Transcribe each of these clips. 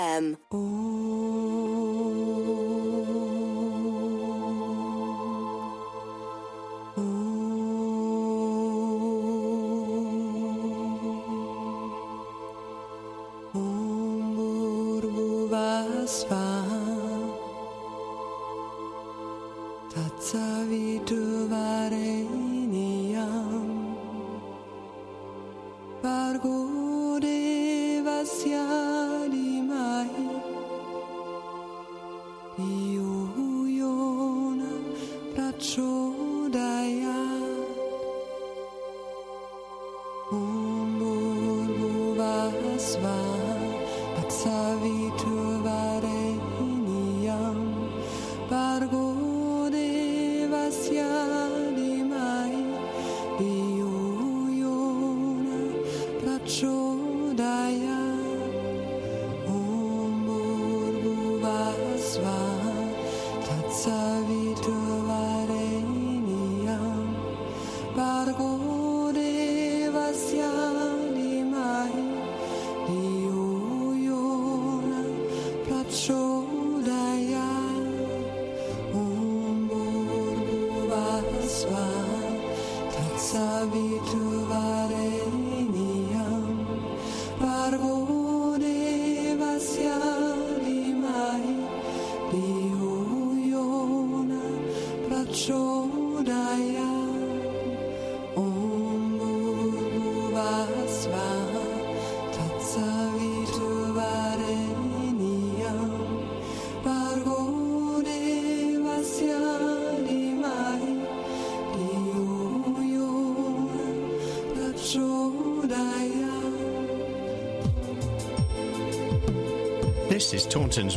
FM. This is Taunton's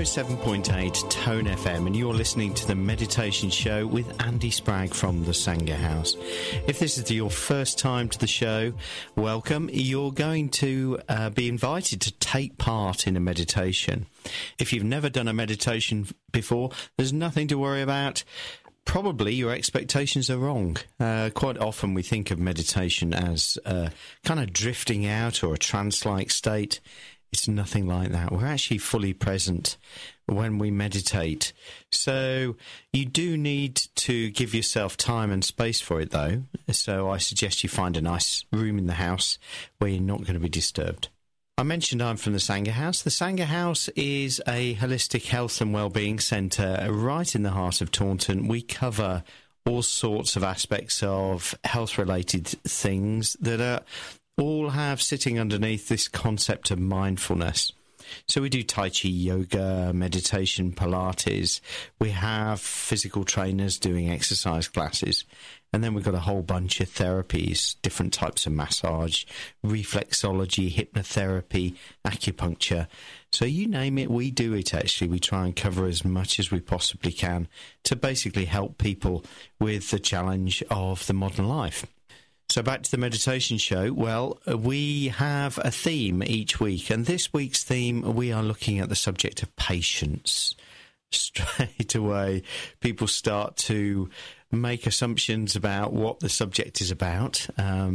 107.8 Tone FM, and you're listening to the Meditation Show with Andy Spragg from the Sangha House. If this is your first time to the show, welcome. You're going to be invited to take part in a meditation. If you've never done a meditation before, there's nothing to worry about. Probably your expectations are wrong. Quite often we think of meditation as kind of drifting out or a trance-like state. It's nothing like that. We're actually fully present when we meditate. So you do need to give yourself time and space for it, though. So I suggest you find a nice room in the house where you're not going to be disturbed. I mentioned I'm from the Sangha House. The Sangha House is a holistic health and wellbeing centre right in the heart of Taunton. We cover all sorts of aspects of health-related things that are all have sitting underneath this concept of mindfulness. So we do Tai Chi, yoga, meditation, Pilates. We have physical trainers doing exercise classes. And then we've got a whole bunch of therapies, different types of massage, reflexology, hypnotherapy, acupuncture. So you name it, we do it actually. We try and cover as much as we possibly can to basically help people with the challenge of the modern life. So back to the meditation show. Well, we have a theme each week, and this week's theme, we are looking at the subject of patience. Straight away, people start to make assumptions about what the subject is about.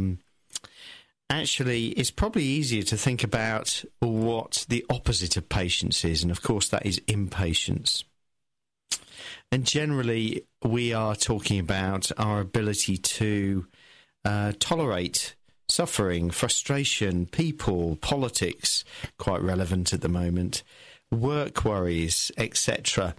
Actually, it's probably easier to think about what the opposite of patience is, and of course that is impatience. And generally, we are talking about our ability to tolerate suffering, frustration, people, politics, quite relevant at the moment, work worries, etc.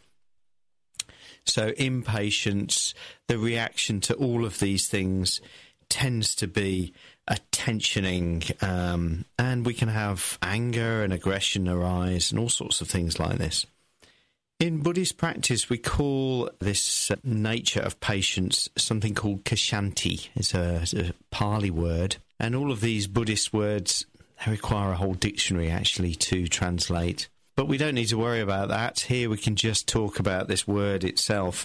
So impatience, the reaction to all of these things tends to be a tensioning, and we can have anger and aggression arise and all sorts of things like this. In Buddhist practice, we call this nature of patience something called Kshanti. It's a Pali word. And all of these Buddhist words, they require a whole dictionary, actually, to translate. But we don't need to worry about that. Here we can just talk about this word itself,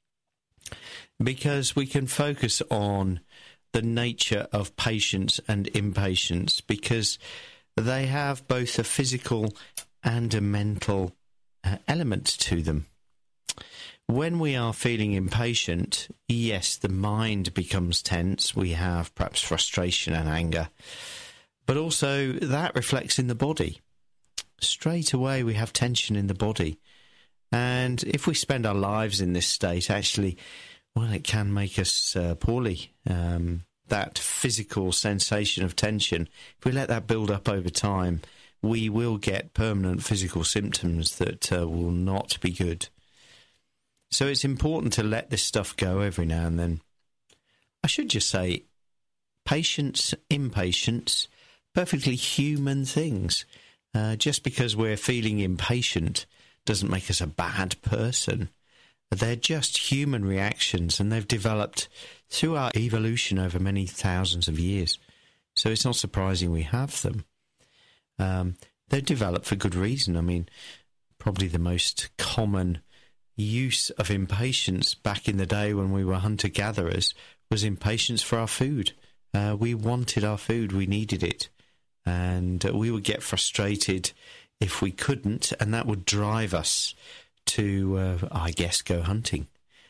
because we can focus on the nature of patience and impatience, because they have both a physical and a mental element to them. When we are feeling impatient, yes, the mind becomes tense. We have perhaps frustration and anger, but also that reflects in the body. straight away we have tension in the body. And if we spend our lives in this state, actually, well, it can make us poorly. That physical sensation of tension, if we let that build up over time, we will get permanent physical symptoms that will not be good. So it's important to let this stuff go every now and then. I should just say, patience, impatience, perfectly human things. Just because we're feeling impatient doesn't make us a bad person. They're just human reactions, and they've developed through our evolution over many thousands of years. So it's not surprising we have them. They've developed for good reason. I mean, probably the most common use of impatience back in the day when we were hunter-gatherers was impatience for our food. We wanted our food, we needed it, and we would get frustrated if we couldn't, and that would drive us to, I guess, go hunting.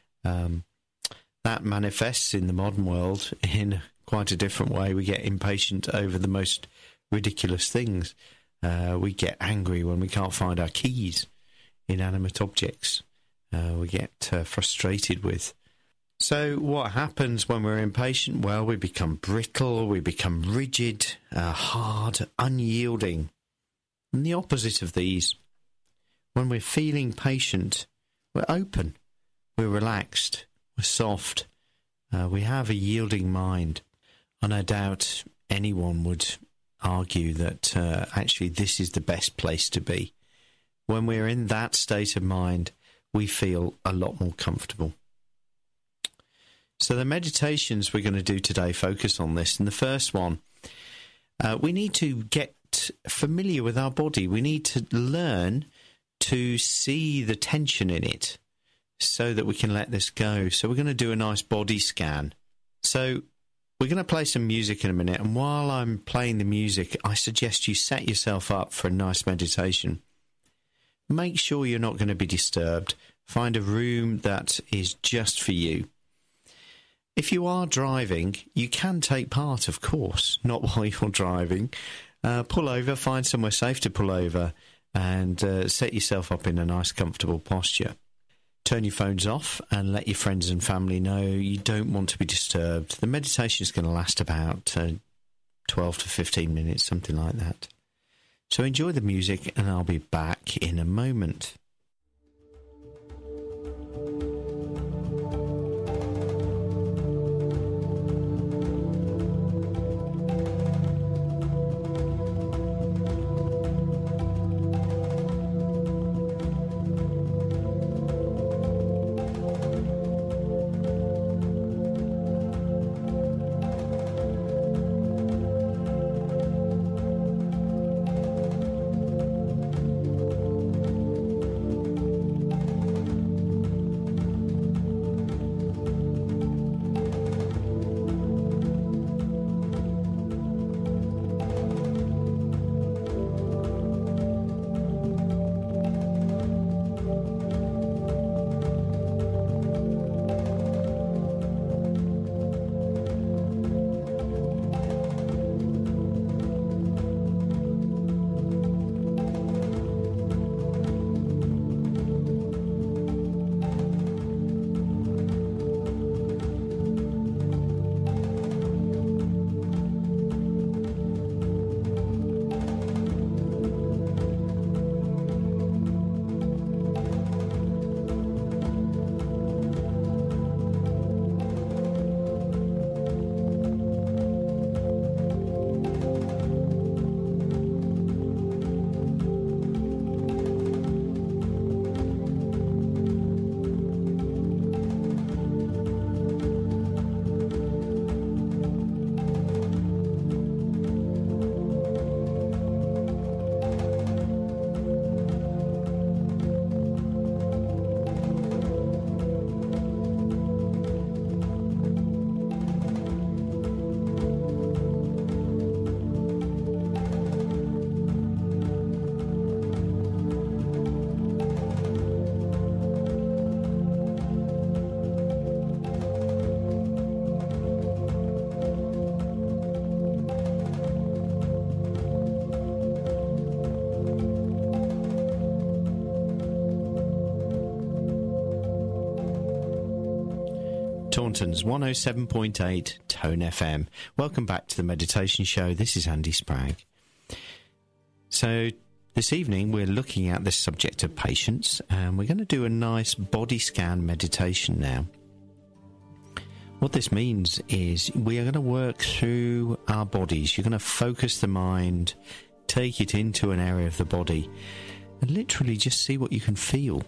That manifests in the modern world in quite a different way. We get impatient over the most ridiculous things. We get angry when we can't find our keys, inanimate objects. We get frustrated with. So what happens when we're impatient? Well, we become brittle, we become rigid, hard, unyielding. And the opposite of these, when we're feeling patient, we're open, we're relaxed, we're soft, we have a yielding mind. And I doubt anyone would argue that actually this is the best place to be. When we're in that state of mind, we feel a lot more comfortable. So the meditations we're going to do today focus on this. And the first one, we need to get familiar with our body. We need to learn to see the tension in it so that we can let this go. So we're going to do a nice body scan. So we're going to play some music in a minute. And while I'm playing the music, I suggest you set yourself up for a nice meditation. Make sure you're not going to be disturbed. Find a room that is just for you. If you are driving, you can take part, of course, not while you're driving. Pull over, find somewhere safe to pull over, and set yourself up in a nice, comfortable posture. Turn your phones off and let your friends and family know you don't want to be disturbed. The meditation is going to last about 12 to 15 minutes, something like that. So enjoy the music, and I'll be back in a moment. Taunton's 107.8 Tone FM. Welcome back to the Meditation Show. This is Andy Spragg. So this evening we're looking at the subject of patience, and we're going to do a nice body scan meditation now. What this means is we are going to work through our bodies. You're going to focus the mind, take it into an area of the body, and literally just see what you can feel.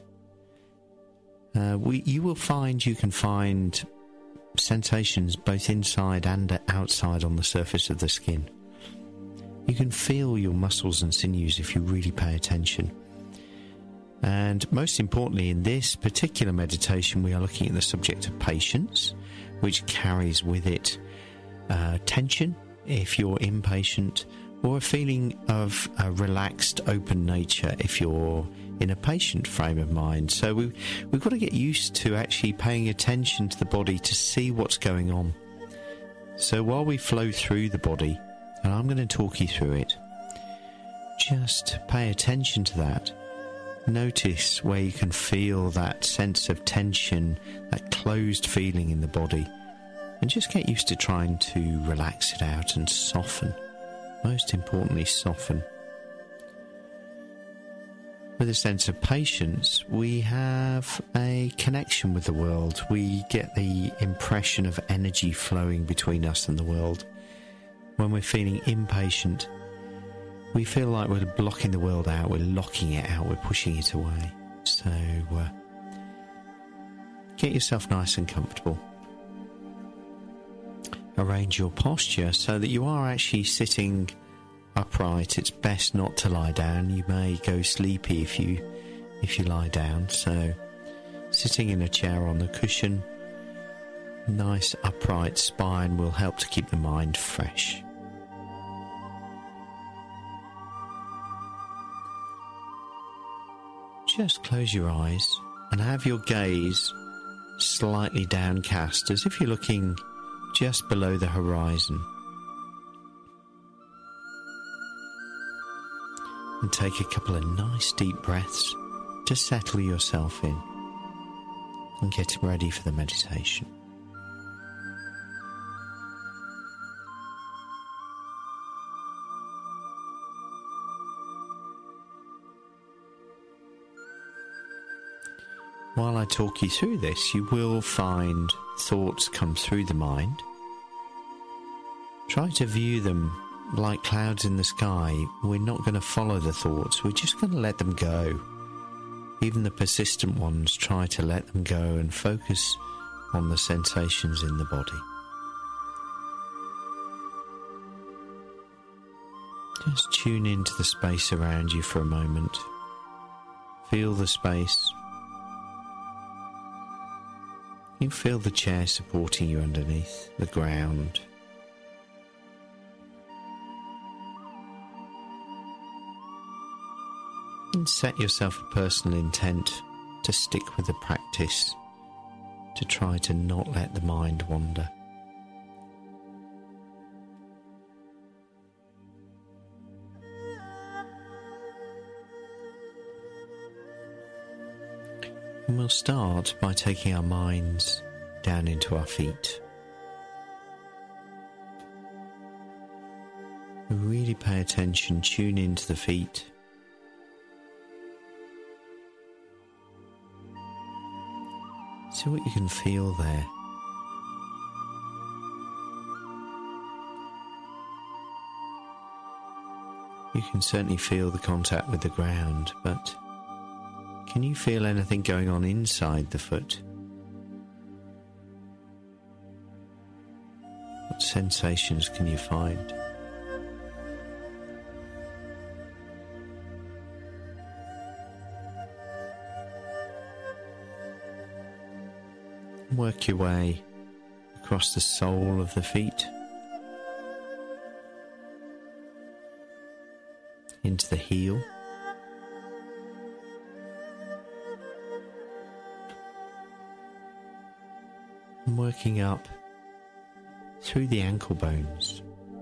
You will find you can find sensations both inside and outside on the surface of the skin. You can feel your muscles and sinews if you really pay attention. And most importantly, in this particular meditation, we are looking at the subject of patience, which carries with it tension if you're impatient, or a feeling of a relaxed, open nature if you're in a patient frame of mind. So we've got to get used to actually paying attention to the body to see what's going on. So while we flow through the body, and I'm going to talk you through it, just pay attention to that. Notice where you can feel that sense of tension, that closed feeling in the body, and just get used to trying to relax it out and soften. Most importantly, soften. With a sense of patience, we have a connection with the world. We get the impression of energy flowing between us and the world. When we're feeling impatient, we feel like we're blocking the world out, we're locking it out, we're pushing it away. So get yourself nice and comfortable. Arrange your posture so that you are actually sitting upright. It's best not to lie down. You may go sleepy if you lie down. So sitting in a chair on the cushion, nice upright spine will help to keep the mind fresh. Just close your eyes and have your gaze slightly downcast, as if you're looking just below the horizon. And take a couple of nice deep breaths to settle yourself in and get ready for the meditation. While I talk you through this, you will find thoughts come through the mind. Try to view them like clouds in the sky. We're not going to follow the thoughts, we're just going to let them go. Even the persistent ones, try to let them go and focus on the sensations in the body. Just tune into the space around you for a moment. Feel the space. You feel the chair supporting you underneath, the ground. And set yourself a personal intent to stick with the practice, to try to not let the mind wander. And we'll start by taking our minds down into our feet. Really pay attention, tune into the feet. See what you can feel there. You can certainly feel the contact with the ground, but can you feel anything going on inside the foot? What sensations can you find? Work your way across the sole of the feet, into the heel, and working up through the ankle bones.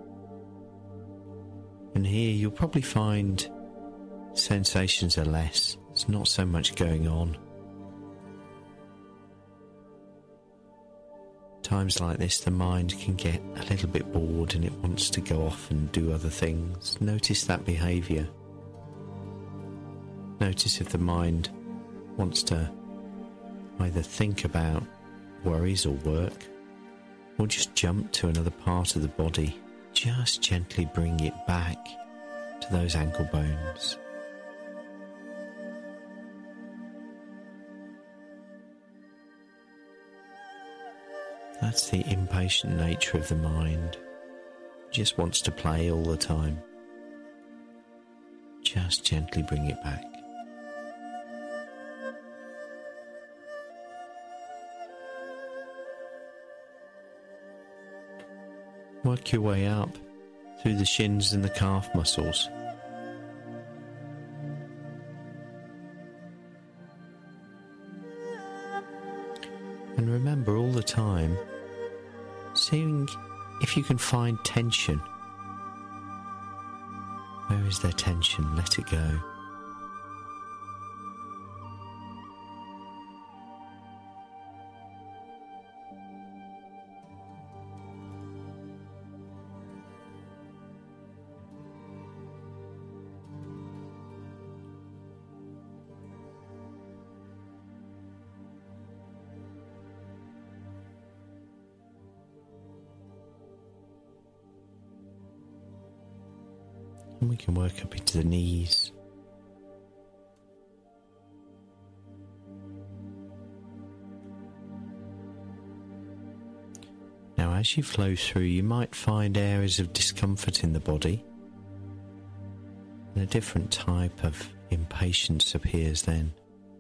And here you'll probably find sensations are less. There's not so much going on. Times like this, the mind can get a little bit bored and it wants to go off and do other things. Notice that behaviour. Notice if the mind wants to either think about worries or work, or just jump to another part of the body. Just gently bring it back to those ankle bones. That's the impatient nature of the mind. It just wants to play all the time. Just gently bring it back. Work your way up through the shins and the calf muscles. And remember all the time, seeing if you can find tension. Where is there tension? Let it go. And we can work up into the knees. Now, as you flow through, you might find areas of discomfort in the body, and a different type of impatience appears then.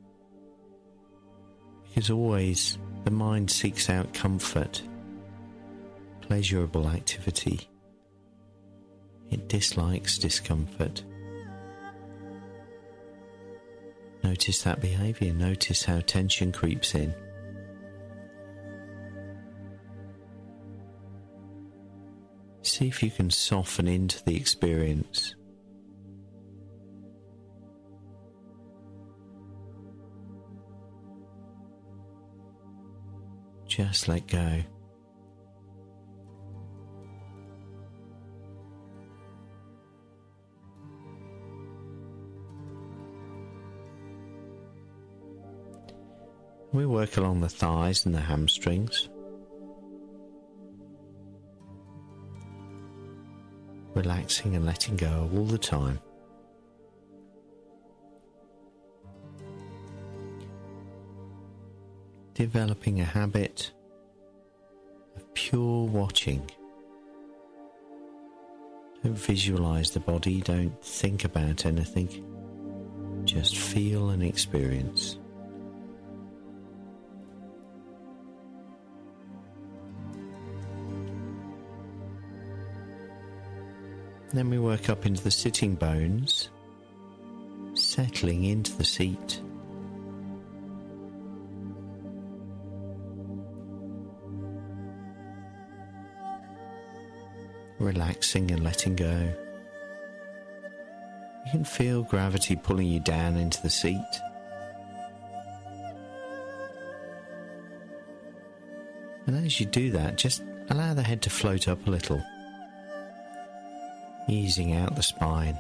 Because always the mind seeks out comfort, pleasurable activity. It dislikes discomfort. Notice that behaviour. Notice how tension creeps in. See if you can soften into the experience. Just let go. We work along the thighs and the hamstrings, relaxing and letting go all the time. Developing a habit of pure watching. Don't visualize the body, don't think about anything, just feel and experience. Then we work up into the sitting bones, settling into the seat. Relaxing and letting go. You can feel gravity pulling you down into the seat. And as you do that, just allow the head to float up a little, easing out the spine.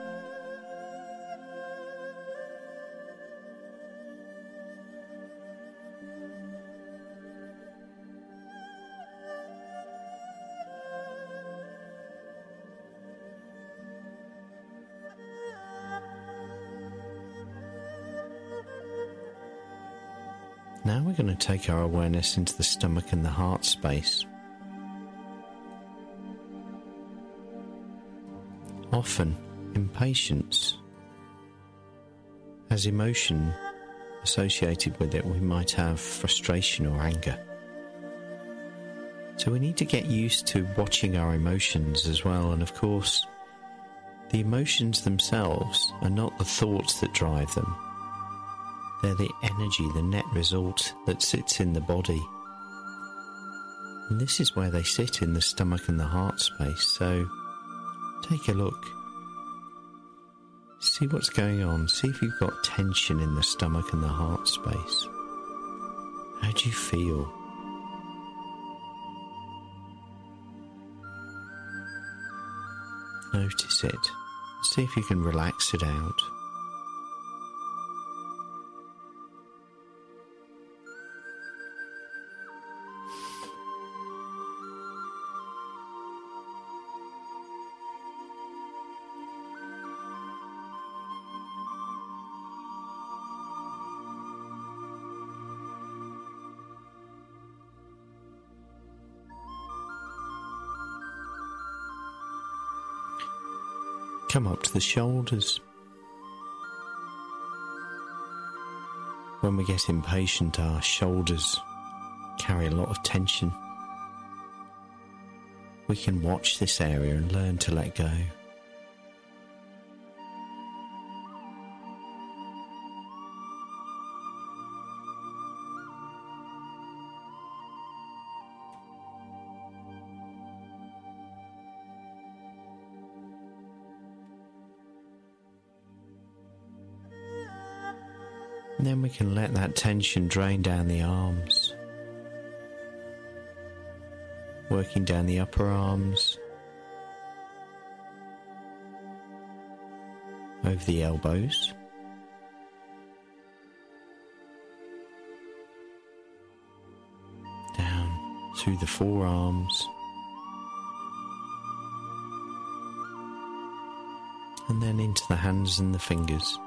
Now we're going to take our awareness into the stomach and the heart space. Often, impatience has emotion associated with it. We might have frustration or anger. So we need to get used to watching our emotions as well. And of course, the emotions themselves are not the thoughts that drive them. They're the energy, the net result that sits in the body. And this is where they sit, in the stomach and the heart space. So take a look. See what's going on. See if you've got tension in the stomach and the heart space. How do you feel? notice it. See if you can relax it out. Come up to the shoulders. When we get impatient, our shoulders carry a lot of tension. We can watch this area and learn to let go. And then we can let that tension drain down the arms, working down the upper arms, over the elbows, down through the forearms, and then into the hands and the fingers.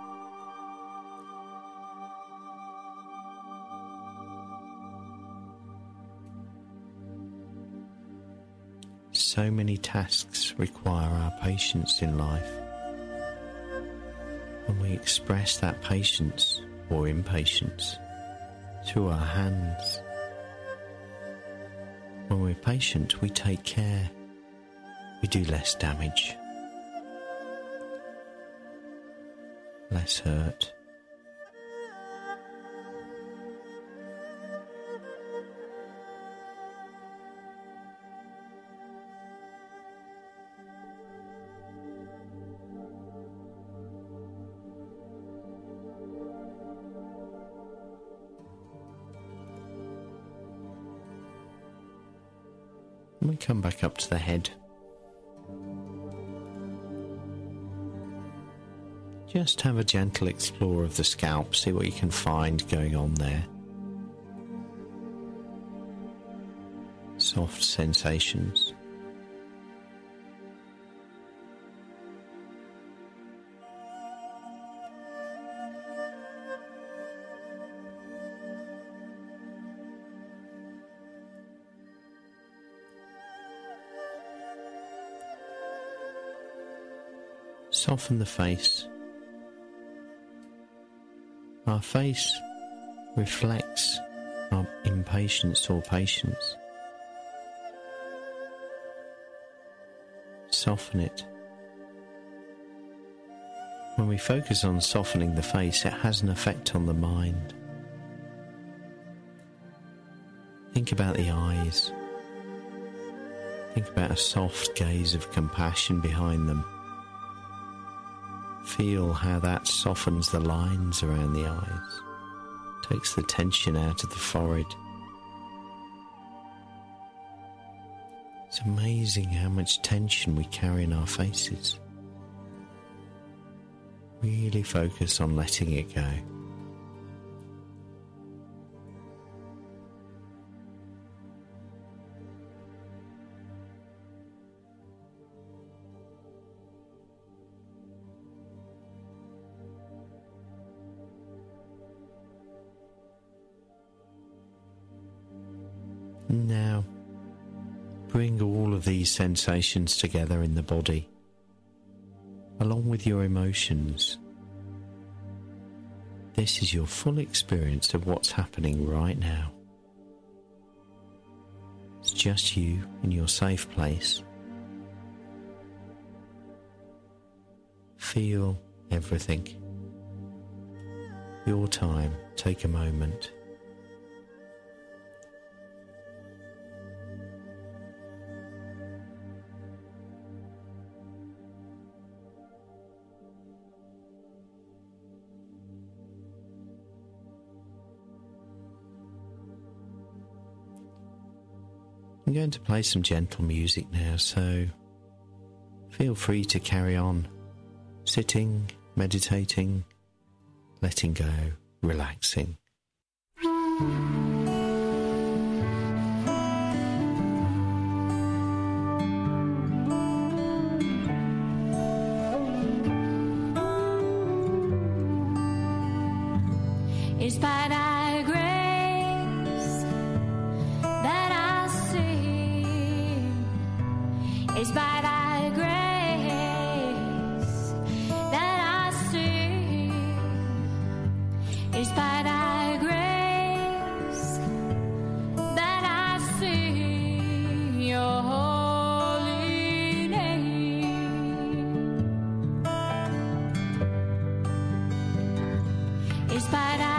So many tasks require our patience in life. When we express that patience or impatience through our hands, when we're patient, we take care, we do less damage, less hurt. And we come back up to the head. Just have a gentle explore of the scalp, see what you can find going on there. Soft sensations. Soften the face. Our face reflects our impatience or patience. Soften it. When we focus on softening the face, it has an effect on the mind. Think about the eyes. Think about a soft gaze of compassion behind them. Feel how that softens the lines around the eyes, takes the tension out of the forehead. It's amazing how much tension we carry in our faces. Really focus on letting it go. Now, bring all of these sensations together in the body, along with your emotions. This is your full experience of what's happening right now. It's just you in your safe place. Feel everything. Your time, take a moment. I'm going to play some gentle music now, so feel free to carry on sitting, meditating, letting go, relaxing. It's by thy grace that I sing. It's by thy grace that I sing. It's by thy grace that I sing your holy name. It's by thy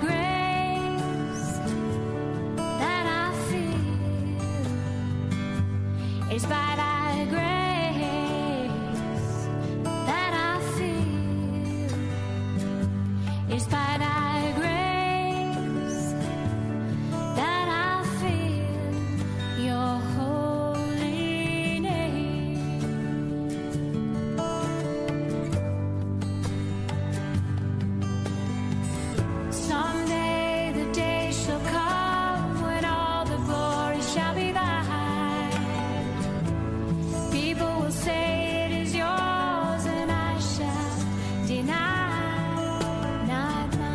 it's by thy grace that I feel. It's by thy grace that I feel your holy name. Someday the day shall come when all the glory shall be thine. People will say it is yours, and I shall deny, not mine.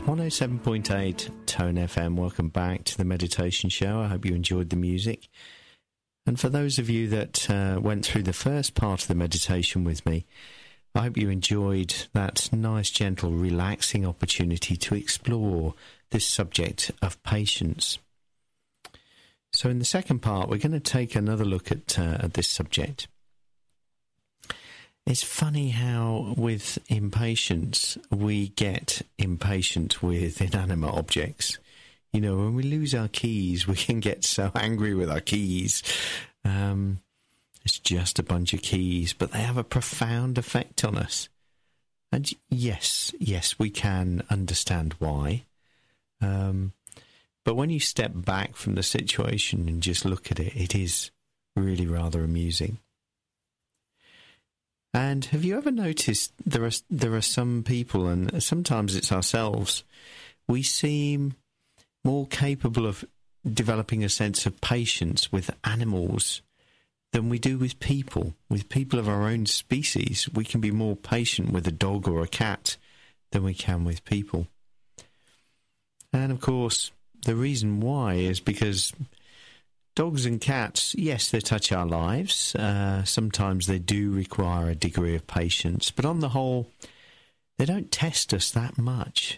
107.8 Tone FM. Welcome back to the Meditation Show. I hope you enjoyed the music. And for those of you that went through the first part of the meditation with me, I hope you enjoyed that nice, gentle, relaxing opportunity to explore this subject of patience. So in the second part, we're going to take another look at this subject. It's funny how with impatience, we get impatient with inanimate objects. You know, when we lose our keys, we can get so angry with our keys. It's just a bunch of keys, but they have a profound effect on us. And yes, we can understand why. But when you step back from the situation and just look at it, it is really rather amusing. And have you ever noticed there are some people, and sometimes it's ourselves, we seem more capable of developing a sense of patience with animals than we do with people. With people of our own species, we can be more patient with a dog or a cat than we can with people. And of course, the reason why is because dogs and cats, yes, they touch our lives. Sometimes they do require a degree of patience. But on the whole, they don't test us that much.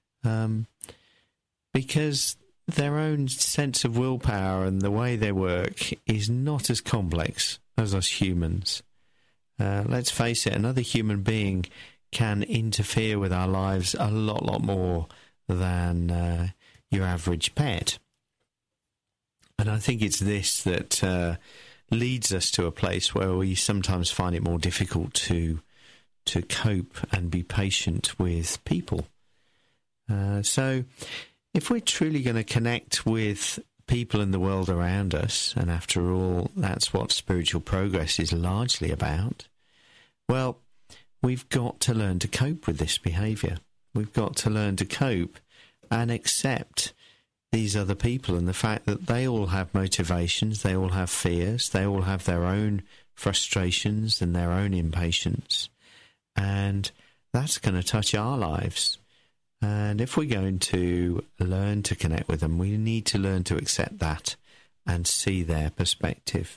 Because their own sense of willpower and the way they work is not as complex as us humans. Let's face it, another human being can interfere with our lives a lot more than your average pet. And I think it's this that leads us to a place where we sometimes find it more difficult to cope and be patient with people. So if we're truly going to connect with people in the world around us, and after all, that's what spiritual progress is largely about, well, we've got to learn to cope with this behaviour. We've got to learn to cope and accept these other people and the fact that they all have motivations, they all have fears, they all have their own frustrations and their own impatience. And that's going to touch our lives. And if we're going to learn to connect with them, we need to learn to accept that and see their perspective.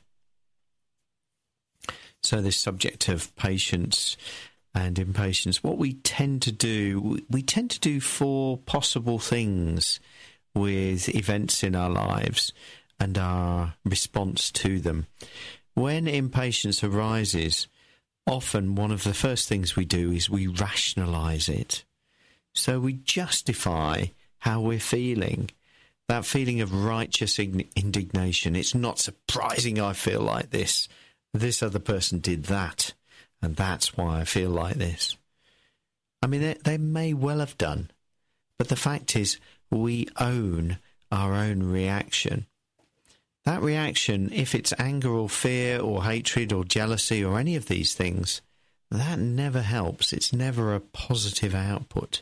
So this subject of patience and impatience, what we tend to do 4 possible things with events in our lives and our response to them. When impatience arises, often one of the first things we do is we rationalise it. So we justify how we're feeling, that feeling of righteous indignation. It's not surprising I feel like this. This other person did that, and that's why I feel like this. I mean, they may well have done, but the fact is, we own our own reaction. That reaction, if it's anger or fear or hatred or jealousy or any of these things, that never helps. It's never a positive output.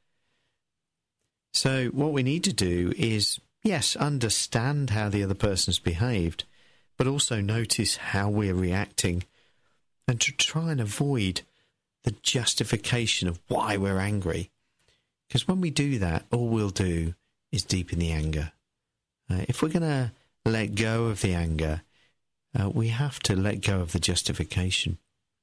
So what we need to do is, yes, understand how the other person's behaved, but also notice how we're reacting and to try and avoid the justification of why we're angry. Because when we do that, all we'll do is deepen the anger. If we're going to let go of the anger, we have to let go of the justification.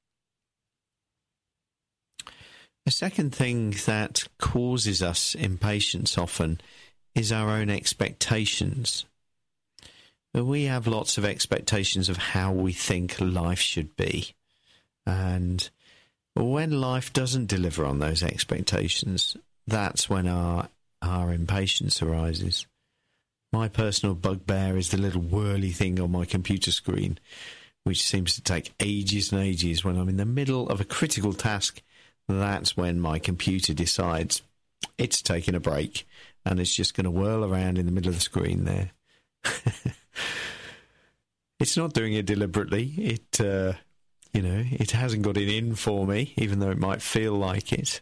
A second thing that causes us impatience often is our own expectations. We have lots of expectations of how we think life should be. And when life doesn't deliver on those expectations, that's when our impatience arises. My personal bugbear is the little whirly thing on my computer screen, which seems to take ages and ages. When I'm in the middle of a critical task, that's when my computer decides it's taking a break and it's just going to whirl around in the middle of the screen there. It's not doing it deliberately. It hasn't got it in for me, even though it might feel like it.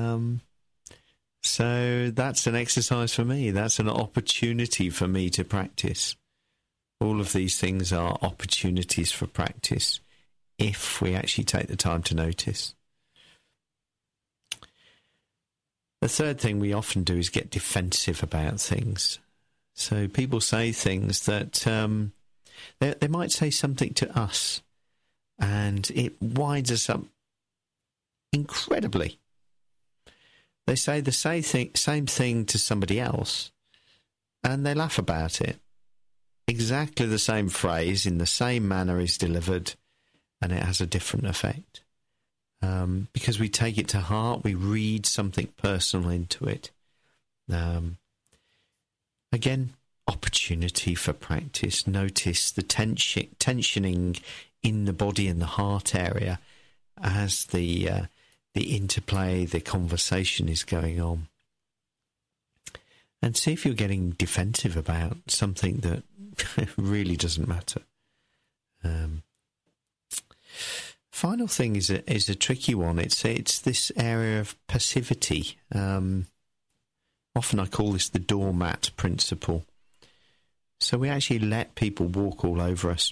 So that's an exercise for me. That's an opportunity for me to practice. All of these things are opportunities for practice if we actually take the time to notice. The third thing we often do is get defensive about things. So people say things that they might say something to us, and it winds us up incredibly. They say the same thing to somebody else, and they laugh about it. Exactly the same phrase in the same manner is delivered, and it has a different effect. Because we take it to heart, we read something personal into it. Again, opportunity for practice. Notice the tensioning in the body and the heart area as the interplay, the conversation is going on. And see if you're getting defensive about something that really doesn't matter. Final thing is a tricky one. It's this area of passivity. Often I call this the doormat principle. So we actually let people walk all over us.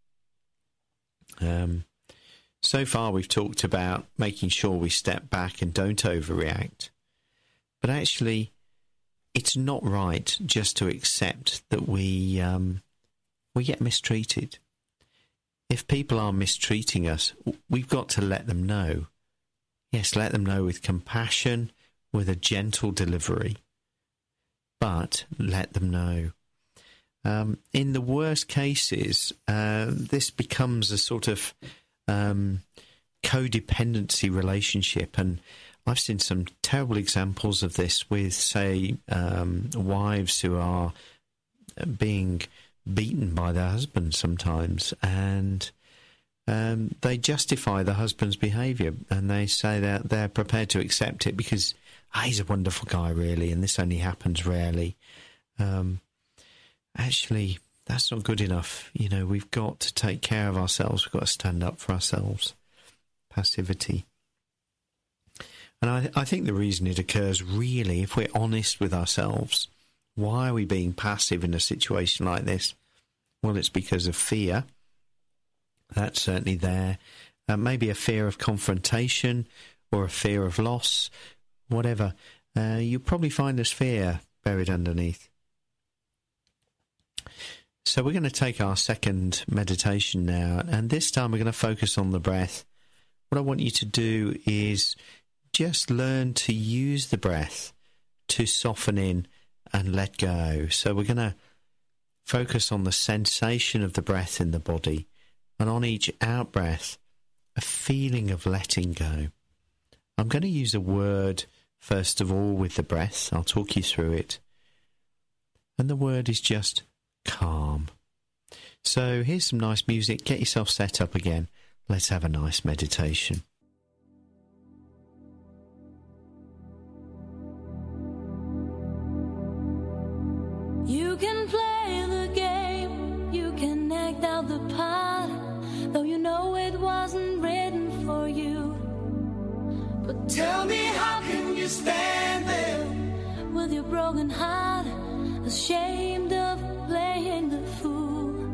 So far we've talked about making sure we step back and don't overreact. But actually, it's not right just to accept that we get mistreated. If people are mistreating us, we've got to let them know. Yes, let them know with compassion, with a gentle delivery. But let them know. In the worst cases, this becomes a sort of codependency relationship. And I've seen some terrible examples of this with, say, wives who are being beaten by their husbands sometimes, and they justify the husband's behaviour, and they say that they're prepared to accept it because he's a wonderful guy, really, and this only happens rarely. Actually, that's not good enough. You know, we've got to take care of ourselves. We've got to stand up for ourselves. Passivity. And I think the reason it occurs, really, if we're honest with ourselves, why are we being passive in a situation like this? Well, it's because of fear. That's certainly there. Maybe a fear of confrontation or a fear of loss, whatever. You'll probably find this fear buried underneath. So we're going to take our second meditation now, and this time we're going to focus on the breath. What I want you to do is just learn to use the breath to soften in and let go. So we're going to focus on the sensation of the breath in the body, and on each out-breath, a feeling of letting go. I'm going to use a word, first of all, with the breath. I'll talk you through it. And the word is just calm. So here's some nice music. Get yourself set up again. Let's have a nice meditation. You can play the game, you can act out the part, though you know it wasn't written for you. But tell me, how can you stand there with your broken heart, ashamed of playing the fool?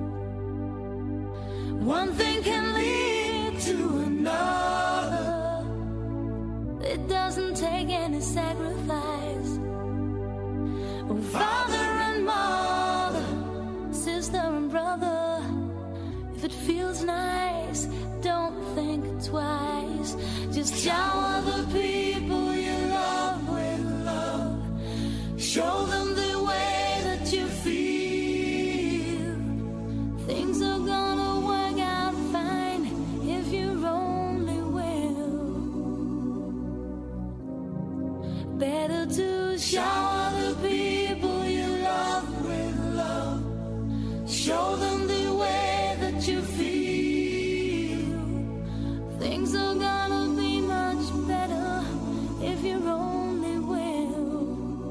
One thing can lead to another. It doesn't take any sacrifice. Oh, Father and Mother, sister and brother, if it feels nice, don't think twice. Just shower the people you love with love. Show them the way that you feel. Things are gonna work out fine if you only will. Better to shower the people you love with love. Show them the way that you feel. Things are gonna be much better if you only will.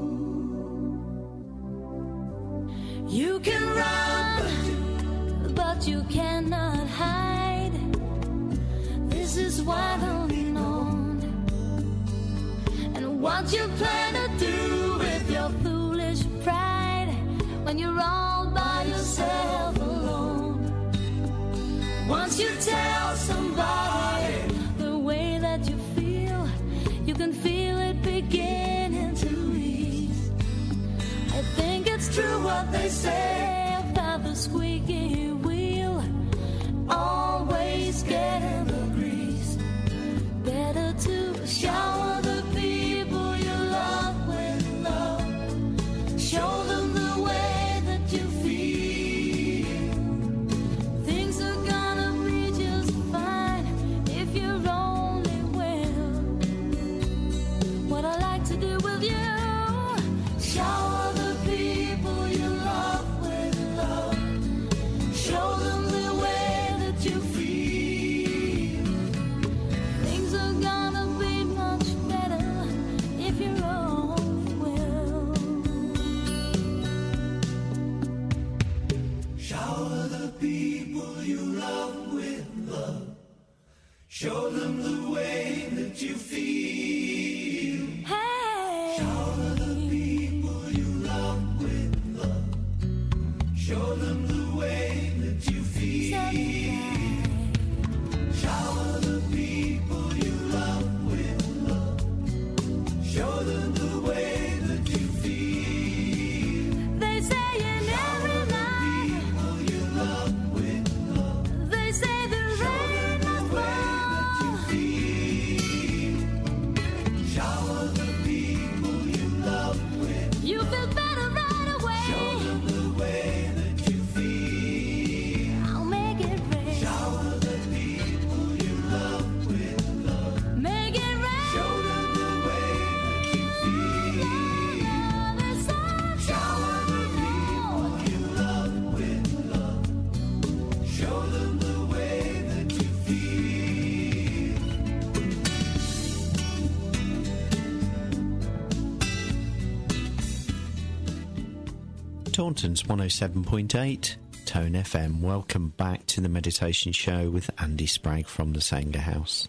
You can run, but you cannot hide. This is widely known. And what you plan to do with your foolish pride when you're all by yourself alone? Once you tell somebody the way that you feel, you can feel it beginning squeaky wheel, always getting the grease. Better to shower the people you love with love. Show them the way that you feel. Things are gonna be just fine if you're only will. What I like to do with you, shower the people you love with love. Show them the way that you feel. Things are gonna be much better if you're only will. Shower the people you love with love. Show them the way that you feel. Hey, Shower the people you love with love. Show them the way that you feel. Shower the people you love with love. Show them the way that you feel. they say in every night, People you love with love. they say the rain must fall. Shower the people you love with. You feel better right away. Show them the way that you feel. I'll make it rain. Shower the people you love with love. Make it rain. Show them the way that you feel. Shower the people you love with love. Show them the way that you feel. Taunton's 107.8 Tone FM. Welcome back to the Meditation Show with Andy Spragg from the Sanger House.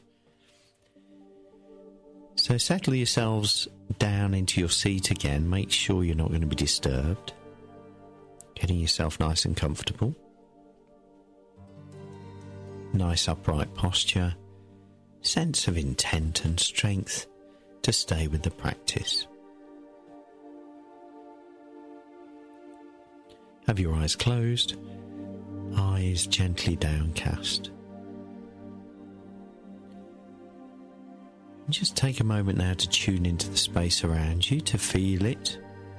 So settle yourselves down into your seat again. Make sure you're not going to be disturbed. Getting yourself nice and comfortable. Nice upright posture. Sense of intent and strength to stay with the practice. Have your eyes closed, eyes gently downcast. Just take a moment now to tune into the space around you, to feel it.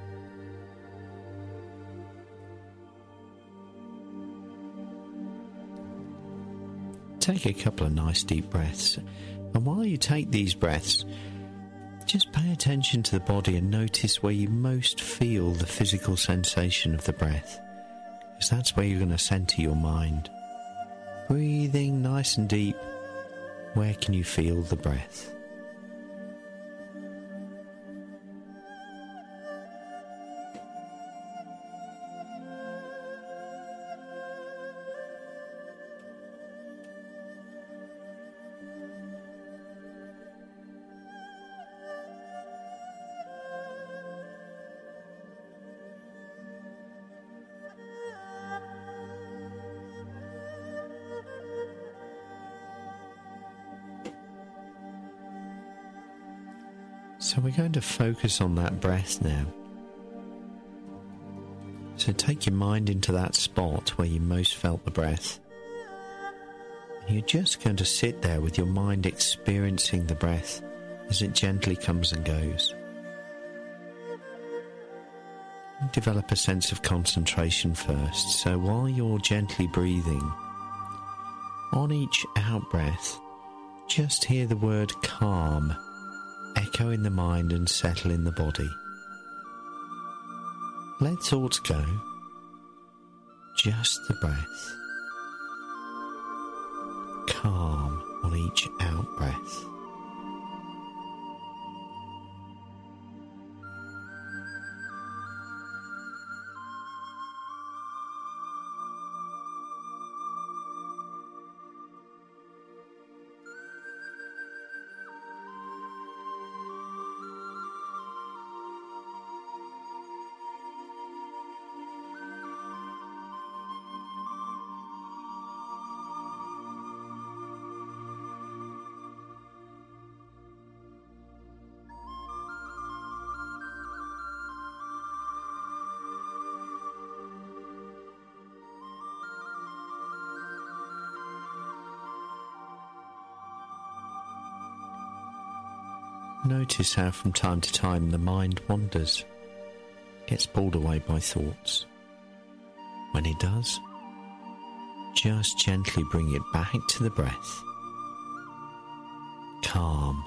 Take a couple of nice deep breaths, and while you take these breaths, just pay attention to the body and notice where you most feel the physical sensation of the breath, because that's where you're going to center your mind. Breathing nice and deep, where can you feel the breath? So we're going to focus on that breath now. So take your mind into that spot where you most felt the breath. And you're just going to sit there with your mind experiencing the breath as it gently comes and goes. Develop a sense of concentration first. So while you're gently breathing, on each out-breath, just hear the word calm echo in the mind and settle in the body. Let thoughts go. Just the breath. Calm on each out-breath. Notice how from time to time the mind wanders, gets pulled away by thoughts. When it does, just gently bring it back to the breath. Calm.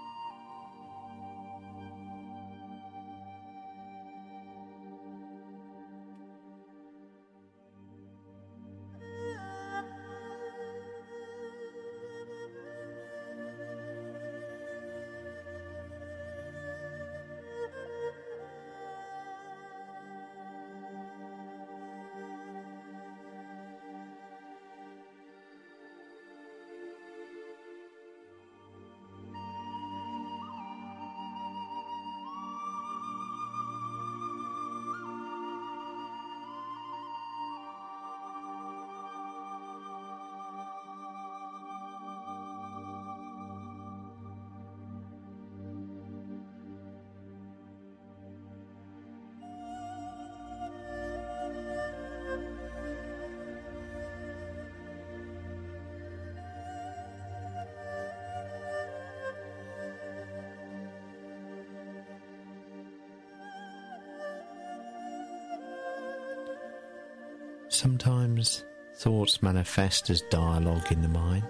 Sometimes thoughts manifest as dialogue in the mind.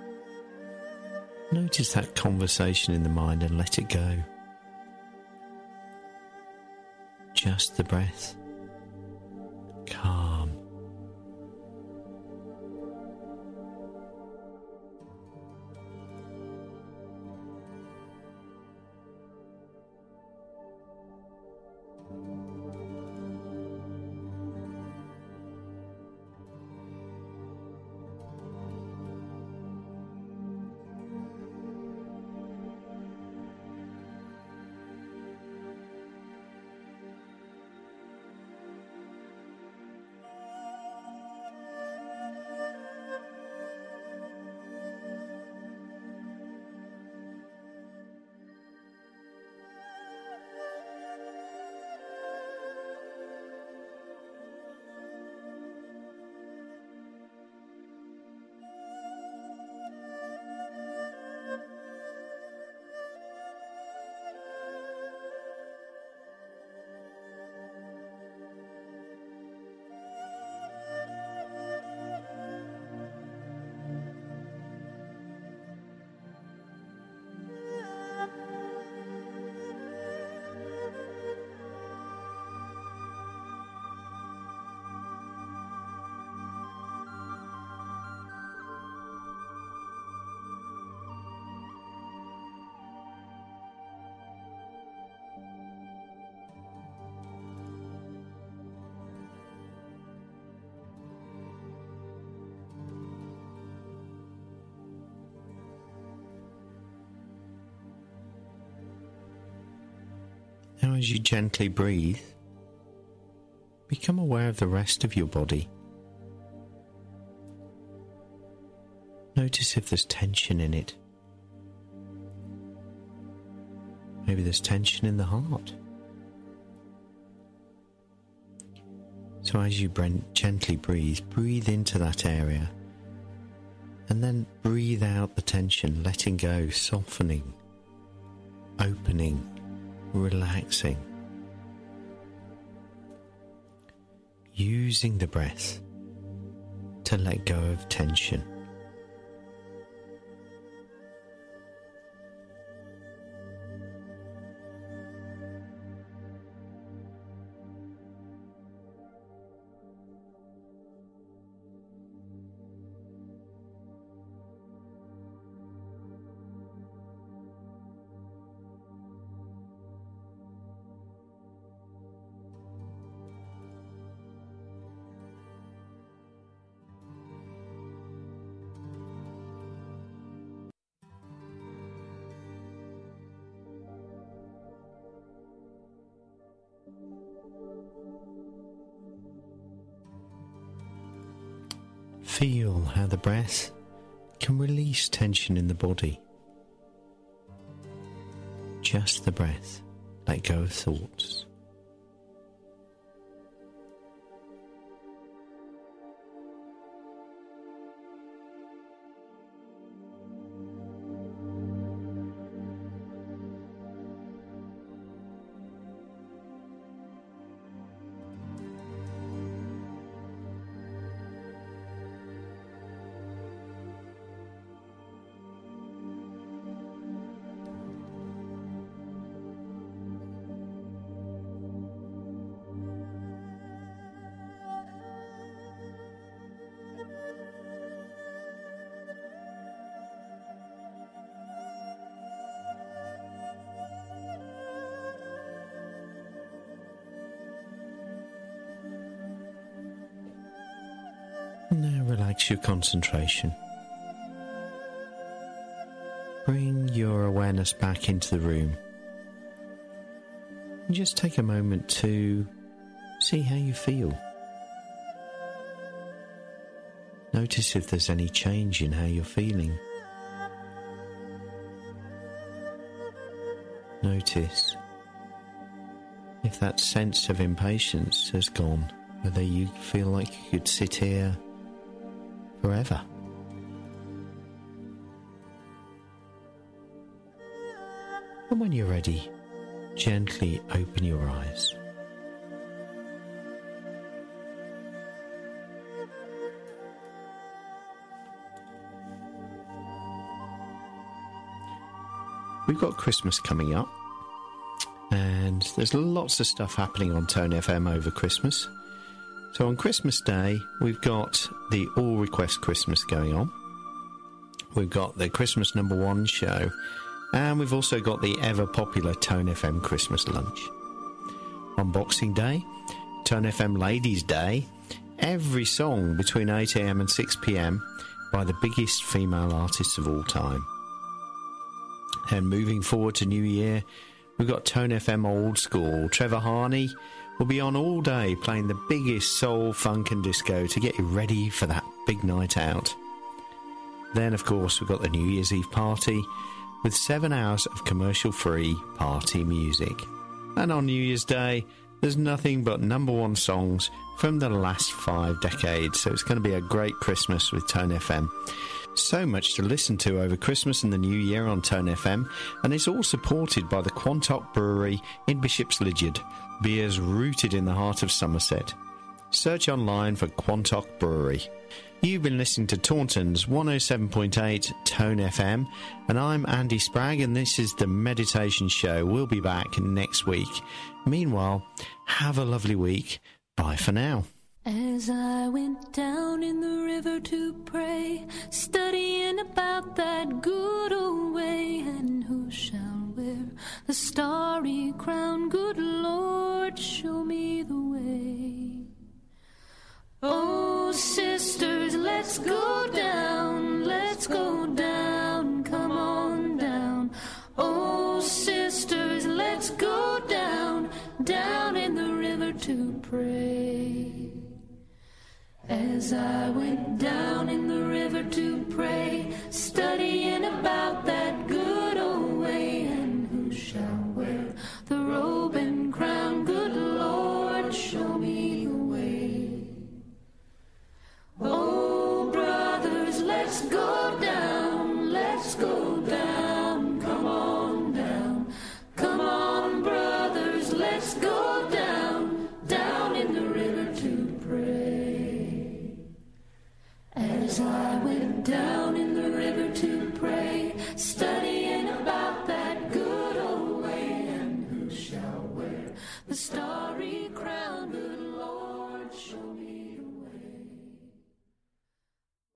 Notice that conversation in the mind and let it go. Just the breath. Calm. Now, as you gently breathe, become aware of the rest of your body. Notice if there's tension in it. Maybe there's tension in the heart. So as you gently breathe into that area, and then breathe out the tension, letting go, softening, opening, relaxing. Using the breath to let go of tension. Feel how the breath can release tension in the body. Just the breath, let go of thoughts. Now relax your concentration. Bring your awareness back into the room. And just take a moment to see how you feel. Notice if there's any change in how you're feeling. Notice if that sense of impatience has gone, whether you feel like you could sit here forever. And when you're ready, gently open your eyes. We've got Christmas coming up, and there's lots of stuff happening on Tone FM over Christmas. So on Christmas Day, we've got the All Request Christmas going on. We've got the Christmas #1 show, and we've also got the ever-popular Tone FM Christmas lunch. On Boxing Day, Tone FM Ladies' Day, every song between 8 a.m. and 6 p.m. by the biggest female artists of all time. And moving forward to New Year, we've got Tone FM Old School. Trevor Harney will be on all day playing the biggest soul, funk and disco to get you ready for that big night out. Then, of course, we've got the New Year's Eve party with 7 hours of commercial-free party music. And on New Year's Day, there's nothing but #1 songs from the last 5 decades. So it's going to be a great Christmas with Tone FM. So much to listen to over Christmas and the New Year on Tone FM, and it's all supported by the Quantock Brewery in Bishop's Lydeard, beers rooted in the heart of Somerset. Search online for Quantock Brewery. You've been listening to Taunton's 107.8 Tone FM, and I'm Andy Spragg, and this is the Meditation Show. We'll be back next week. Meanwhile, have a lovely week. Bye for now. As I went down in the river to pray, studying about that good old way, and who shall wear the starry crown? Good Lord, show me the way. Oh, sisters, let's go down, come on down. Oh, sisters, let's go down in the river to pray. As I went down in the river to pray, studying about that good old way, and who shall wear the robe and crown? Good Lord, show me the way. Oh, brothers, let's go down, come on down. Come on, brothers, let's go down in the river to pray. As I went down in the river to pray, studying about that good old way, and who shall wear the